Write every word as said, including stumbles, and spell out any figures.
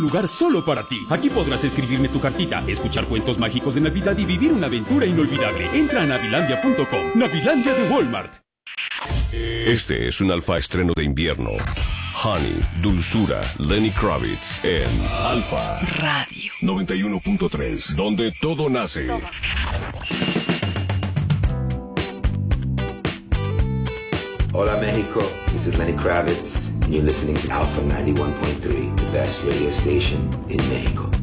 Lugar solo para ti. Aquí podrás escribirme tu cartita, escuchar cuentos mágicos de Navidad y vivir una aventura inolvidable. Entra a navilandia punto com. Navilandia de Walmart. Este es un alfa estreno de invierno. Honey, Dulzura, Lenny Kravitz en Alfa Radio noventa y uno punto tres, donde todo nace. Hola Mexico, this is Lenny Kravitz, and you're listening to Alpha ninety-one point three, the best radio station in Mexico.